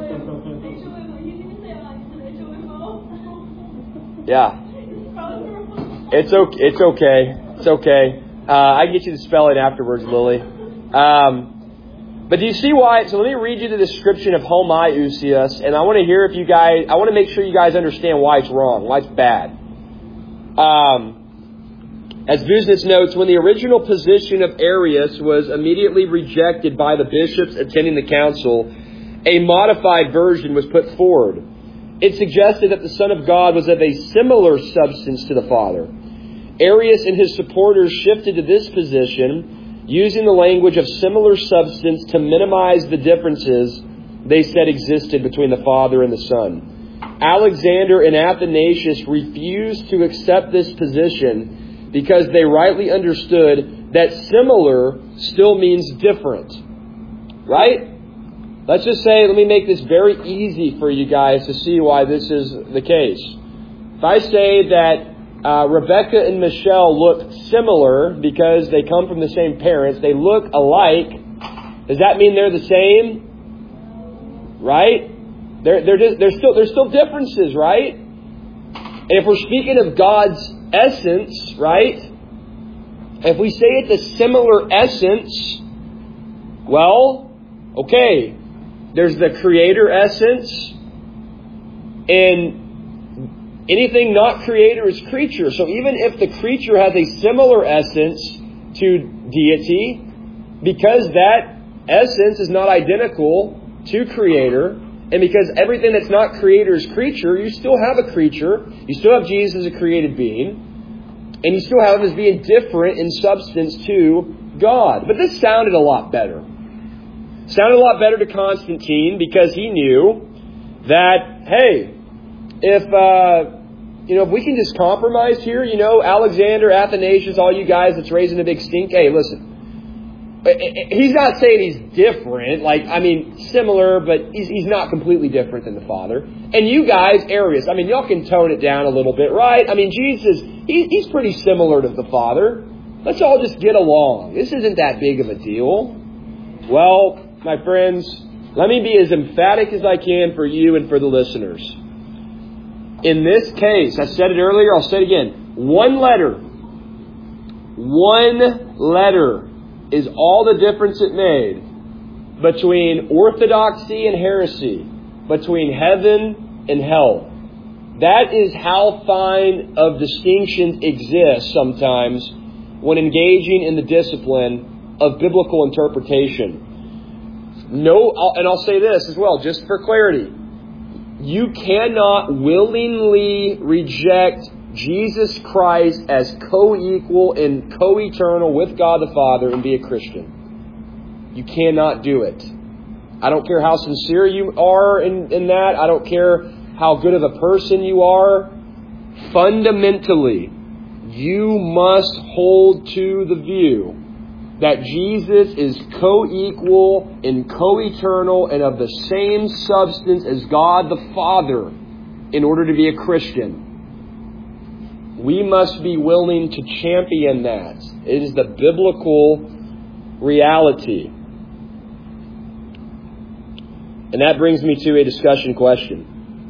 Yeah. It's okay. It's okay. I can get you to spell it afterwards, Lily. But do you see why? So let me read you the description of homoiousios, and I want to make sure you guys understand why it's wrong, why it's bad. As Business notes, when the original position of Arius was immediately rejected by the bishops attending the council, a modified version was put forward. It suggested that the Son of God was of a similar substance to the Father. Arius and his supporters shifted to this position, using the language of similar substance to minimize the differences they said existed between the Father and the Son. Alexander and Athanasius refused to accept this position because they rightly understood that similar still means different. Right? Let's just say, let me make this very easy for you guys to see why this is the case. If I say that Rebecca and Michelle look similar because they come from the same parents, they look alike, does that mean they're the same? Right? There's still differences, right? And if we're speaking of God's essence, right? If we say it's a similar essence, well, okay, there's the creator essence, and anything not creator is creature. So even if the creature has a similar essence to deity, because that essence is not identical to creator, and because everything that's not creator is creature, you still have a creature, you still have Jesus as a created being, and you still have him as being different in substance to God. But this sounded a lot better. Sounded a lot better to Constantine because he knew that, hey, if we can just compromise here, Alexander, Athanasius, all you guys that's raising a big stink, hey, listen, he's not saying he's different, similar, but he's not completely different than the Father. And you guys, Arius, y'all can tone it down a little bit, right? Jesus, he's pretty similar to the Father. Let's all just get along. This isn't that big of a deal. Well, my friends, let me be as emphatic as I can for you and for the listeners. In this case, I said it earlier, I'll say it again. One letter is all the difference it made between orthodoxy and heresy, between heaven and hell. That is how fine of distinctions exist sometimes when engaging in the discipline of biblical interpretation. And I'll say this as well, just for clarity. You cannot willingly reject Jesus Christ as co-equal and co-eternal with God the Father and be a Christian. You cannot do it. I don't care how sincere you are in that. I don't care how good of a person you are. Fundamentally, you must hold to the view that Jesus is co-equal and co-eternal and of the same substance as God the Father in order to be a Christian. We must be willing to champion that. It is the biblical reality. And that brings me to a discussion question.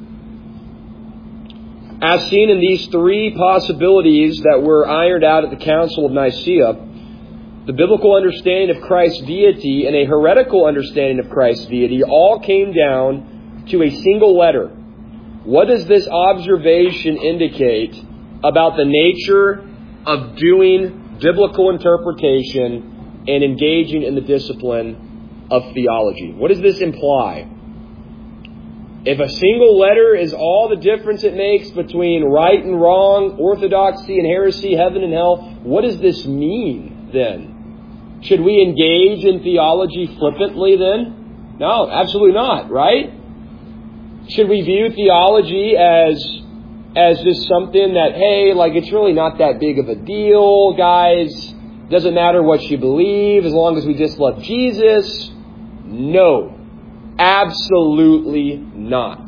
As seen in these three possibilities that were ironed out at the Council of Nicaea, the biblical understanding of Christ's deity and a heretical understanding of Christ's deity all came down to a single letter. What does this observation indicate about the nature of doing biblical interpretation and engaging in the discipline of theology? What does this imply? If a single letter is all the difference it makes between right and wrong, orthodoxy and heresy, heaven and hell, what does this mean then? Should we engage in theology flippantly then? No, absolutely not, right? Should we view theology as just something that, hey, like it's really not that big of a deal, guys. Doesn't matter what you believe as long as we just love Jesus? No. Absolutely not.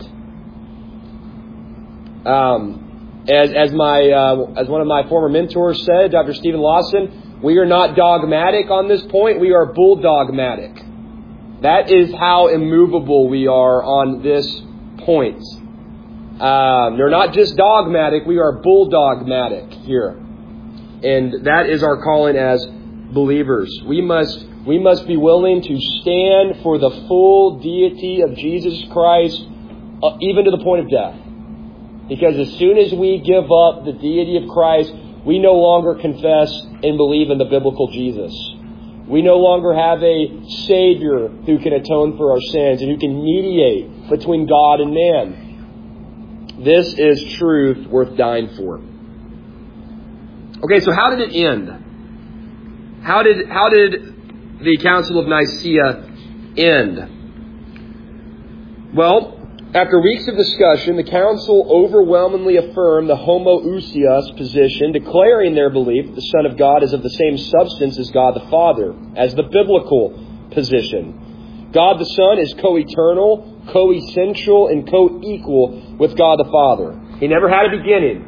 As one of my former mentors said, Dr. Stephen Lawson, we are not dogmatic on this point. We are bulldogmatic. That is how immovable we are on this point. They're not just dogmatic. We are bulldogmatic here, and that is our calling as believers. We must be willing to stand for the full deity of Jesus Christ, even to the point of death. Because as soon as we give up the deity of Christ, we no longer confess and believe in the biblical Jesus. We no longer have a Savior who can atone for our sins and who can mediate between God and man. This is truth worth dying for. Okay, so how did it end? How did the Council of Nicaea end? Well, after weeks of discussion, the Council overwhelmingly affirmed the homoousios position, declaring their belief that the Son of God is of the same substance as God the Father, as the biblical position. God the Son is co-eternal, co-essential, and co-equal with God the Father. He never had a beginning.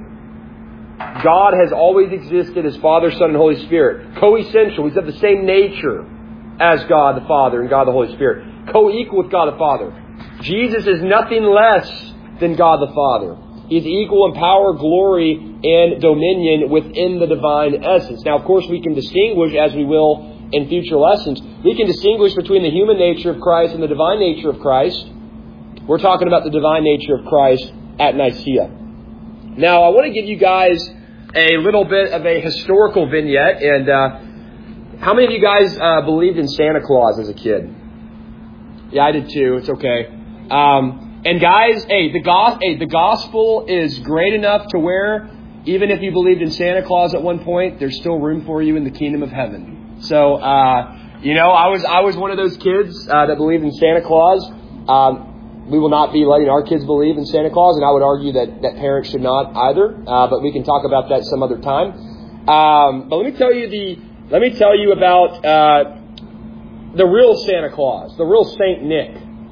God has always existed as Father, Son, and Holy Spirit. Co-essential. He's of the same nature as God the Father and God the Holy Spirit. Co-equal with God the Father. Jesus is nothing less than God the Father. He's equal in power, glory, and dominion within the divine essence. Now, of course, we can distinguish, as we will in future lessons, we can distinguish between the human nature of Christ and the divine nature of Christ. We're talking about the divine nature of Christ at Nicaea. Now, I want to give you guys a little bit of a historical vignette. And how many of you guys believed in Santa Claus as a kid? Yeah, I did too. It's okay. And guys, the gospel is great enough to where even if you believed in Santa Claus at one point, there's still room for you in the kingdom of heaven. So, I was one of those kids that believed in Santa Claus. We will not be letting our kids believe in Santa Claus, and I would argue that parents should not either. But we can talk about that some other time. But let me tell you about the real Santa Claus, the real Saint Nick,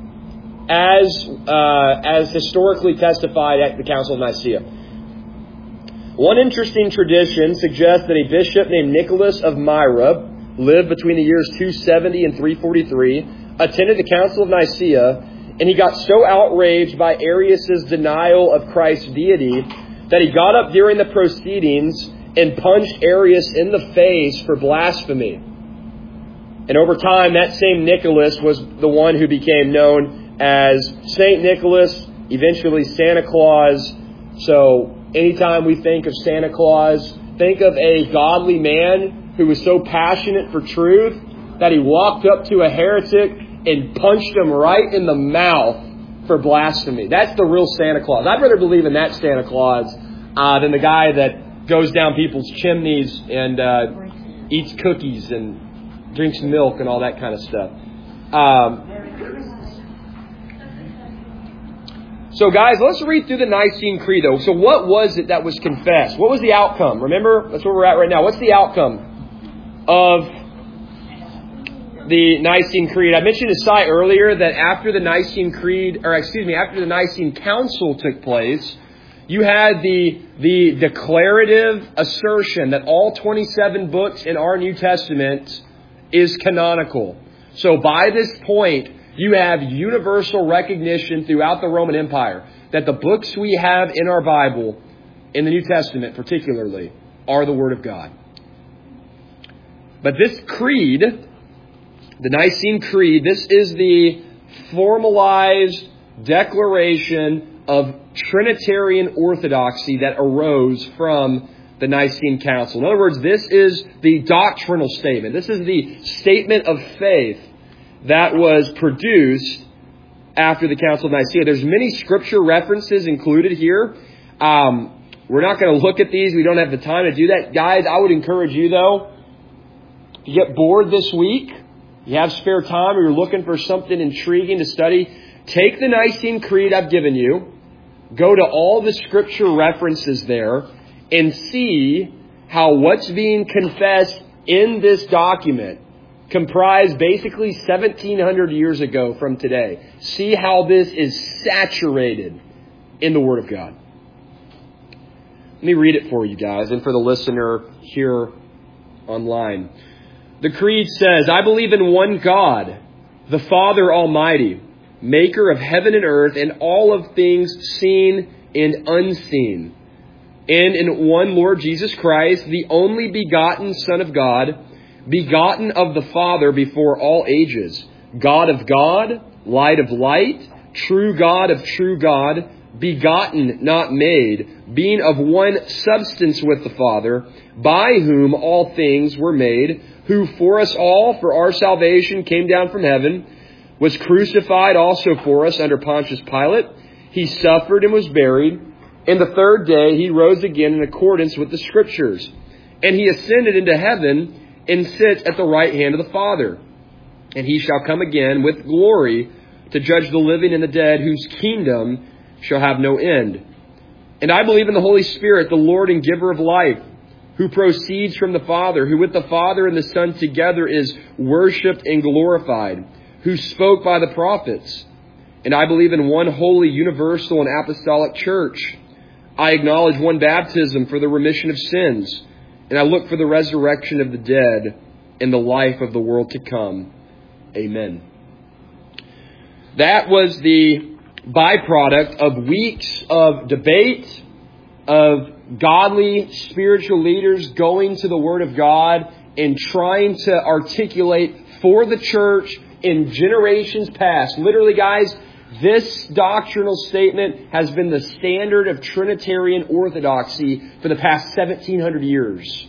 as historically testified at the Council of Nicaea. One interesting tradition suggests that a bishop named Nicholas of Myra lived between the years 270 and 343, attended the Council of Nicaea, and he got so outraged by Arius' denial of Christ's deity that he got up during the proceedings and punched Arius in the face for blasphemy. And over time, that same Nicholas was the one who became known as Saint Nicholas, eventually Santa Claus. So anytime we think of Santa Claus, think of a godly man who was so passionate for truth that he walked up to a heretic and punched him right in the mouth for blasphemy. That's the real Santa Claus. I'd rather believe in that Santa Claus than the guy that goes down people's chimneys and eats cookies and drinks milk and all that kind of stuff. So guys, let's read through the Nicene Creed though. So what was it that was confessed? What was the outcome? Remember, that's where we're at right now. What's the outcome of the Nicene Creed. I mentioned to Cy earlier that after the Nicene Council took place, you had the declarative assertion that all 27 books in our New Testament is canonical. So by this point, you have universal recognition throughout the Roman Empire that the books we have in our Bible, in the New Testament particularly, are the Word of God. But this creed, the Nicene Creed, this is the formalized declaration of Trinitarian orthodoxy that arose from the Nicene Council. In other words, this is the doctrinal statement. This is the statement of faith that was produced after the Council of Nicaea. There's many scripture references included here. We're not going to look at these. We don't have the time to do that. Guys, I would encourage you, though, if you get bored this week, you have spare time, or you're looking for something intriguing to study, take the Nicene Creed I've given you, go to all the scripture references there, and see how what's being confessed in this document comprised basically 1,700 years ago from today. See how this is saturated in the Word of God. Let me read it for you guys and for the listener here online. The Creed says, I believe in one God, the Father Almighty, maker of heaven and earth and all of things seen and unseen, and in one Lord Jesus Christ, the only begotten Son of God, begotten of the Father before all ages, God of God, light of light, true God of true God, begotten, not made, being of one substance with the Father, by whom all things were made, who for us all, for our salvation, came down from heaven, was crucified also for us under Pontius Pilate. He suffered and was buried. And the third day he rose again in accordance with the Scriptures. And he ascended into heaven and sits at the right hand of the Father. And he shall come again with glory to judge the living and the dead, whose kingdom shall have no end. And I believe in the Holy Spirit, the Lord and giver of life, who proceeds from the Father, who with the Father and the Son together is worshipped and glorified, who spoke by the prophets. And I believe in one holy, universal, and apostolic church. I acknowledge one baptism for the remission of sins, and I look for the resurrection of the dead and the life of the world to come. Amen. That was the byproduct of weeks of debate, of godly spiritual leaders going to the Word of God and trying to articulate for the church in generations past. Literally, guys, this doctrinal statement has been the standard of Trinitarian orthodoxy for the past 1,700 years.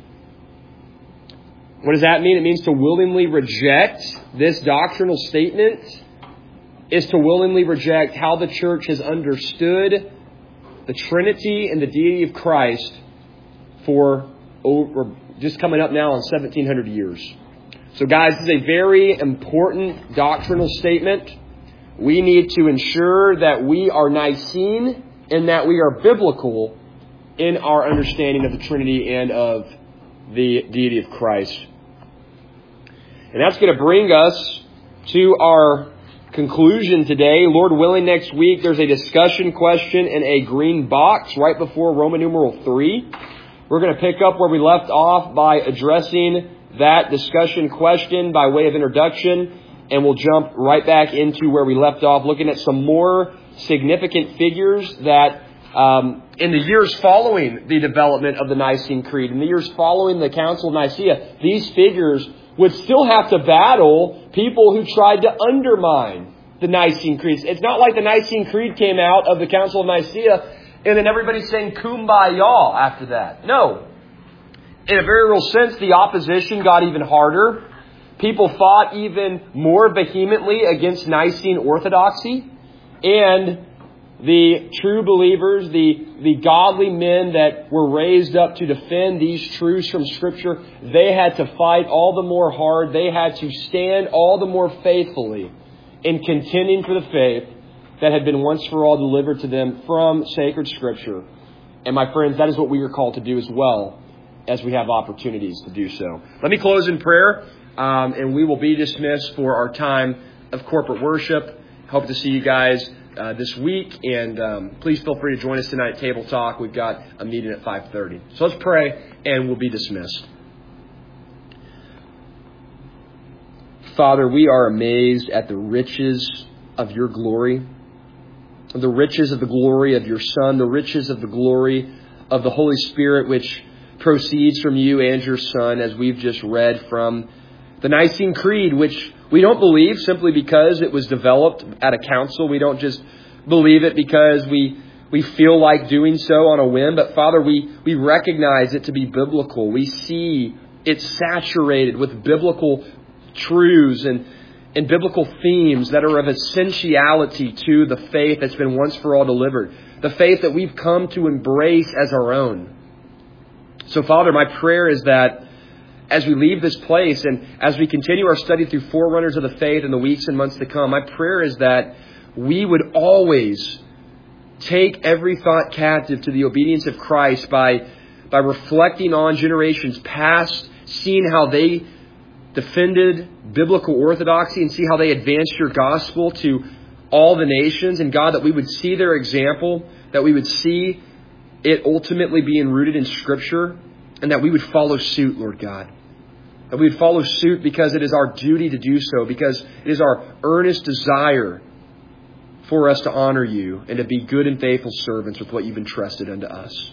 What does that mean? It means to willingly reject this doctrinal statement is to willingly reject how the church has understood the Trinity and the deity of Christ for just coming up now on 1,700 years. So guys, this is a very important doctrinal statement. We need to ensure that we are Nicene and that we are biblical in our understanding of the Trinity and of the deity of Christ. And that's going to bring us to our conclusion today. Lord willing, next week there's a discussion question in a green box right before Roman numeral 3. We're going to pick up where we left off by addressing that discussion question by way of introduction, and we'll jump right back into where we left off, looking at some more significant figures that in the years following the development of the Nicene Creed, in the years following the Council of Nicaea, these figures would still have to battle people who tried to undermine the Nicene Creed. It's not like the Nicene Creed came out of the Council of Nicaea and then everybody's saying kumbaya after that. No. In a very real sense, the opposition got even harder. People fought even more vehemently against Nicene orthodoxy. And the true believers, the godly men that were raised up to defend these truths from Scripture, they had to fight all the more hard. They had to stand all the more faithfully in contending for the faith that had been once for all delivered to them from sacred Scripture. And my friends, that is what we are called to do as well as we have opportunities to do so. Let me close in prayer. and we will be dismissed for our time of corporate worship. Hope to see you guys this week, and please feel free to join us tonight at Table Talk. We've got a meeting at 5:30. So let's pray, and we'll be dismissed. Father, we are amazed at the riches of your glory, the riches of the glory of your Son, the riches of the glory of the Holy Spirit, which proceeds from you and your Son, as we've just read from the Nicene Creed, which we don't believe simply because it was developed at a council. We don't just believe it because we feel like doing so on a whim. But Father, we recognize it to be biblical. We see it saturated with biblical truths and biblical themes that are of essentiality to the faith that's been once for all delivered. The faith that we've come to embrace as our own. So Father, my prayer is that as we leave this place and as we continue our study through forerunners of the faith in the weeks and months to come, my prayer is that we would always take every thought captive to the obedience of Christ by reflecting on generations past, seeing how they defended biblical orthodoxy and see how they advanced your gospel to all the nations. And God, that we would see their example, that we would see it ultimately being rooted in Scripture, and that we would follow suit, Lord God. That we would follow suit because it is our duty to do so, because it is our earnest desire for us to honor you and to be good and faithful servants with what you've entrusted unto us.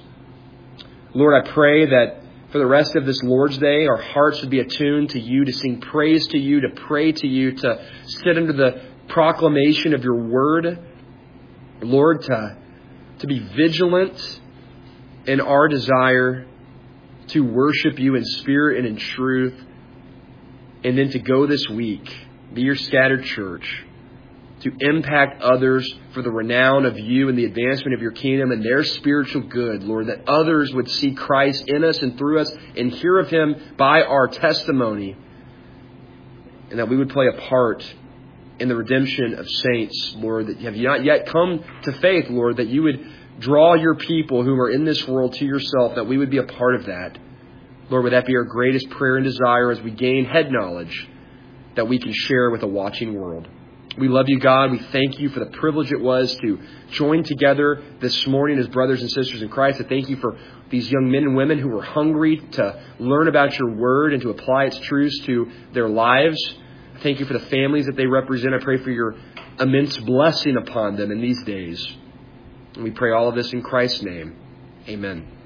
Lord, I pray that for the rest of this Lord's Day, our hearts would be attuned to you, to sing praise to you, to pray to you, to sit under the proclamation of your word. Lord, to be vigilant in our desire to worship you in spirit and in truth, and then to go this week, be your scattered church, to impact others for the renown of you and the advancement of your kingdom and their spiritual good, Lord, that others would see Christ in us and through us and hear of him by our testimony, and that we would play a part in the redemption of saints, Lord, that have not yet come to faith, Lord, that you would draw your people who are in this world to yourself, that we would be a part of that. Lord, would that be our greatest prayer and desire as we gain head knowledge that we can share with a watching world. We love you, God. We thank you for the privilege it was to join together this morning as brothers and sisters in Christ. I thank you for these young men and women who were hungry to learn about your word and to apply its truths to their lives. I thank you for the families that they represent. I pray for your immense blessing upon them in these days. And we pray all of this in Christ's name. Amen.